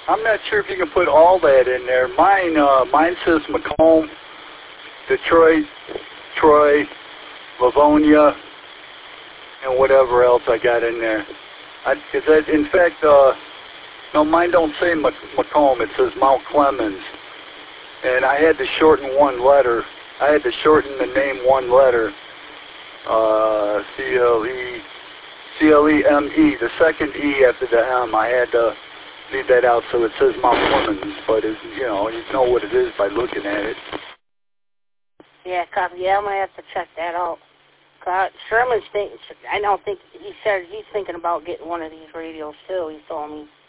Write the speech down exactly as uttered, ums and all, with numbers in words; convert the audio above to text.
I'm not sure if you can put all that in there. Mine, uh, mine says Macomb, Detroit, Troy, Livonia, and whatever else I got in there. I, is that, in fact, uh, no, mine don't say Mac Macomb. It says Mount Clemens. And I had to shorten one letter. I had to shorten the name one letter. Uh, C L E, C L E M E. The second E after the M, I had to leave that out so it says Mount Clemens. But, it's, you know, you know what it is by looking at it. Yeah, copy. Yeah, I'm going to have to check that out. Uh, Sherman's think, I don't think, he said he's thinking about getting one of these radios too, he told me.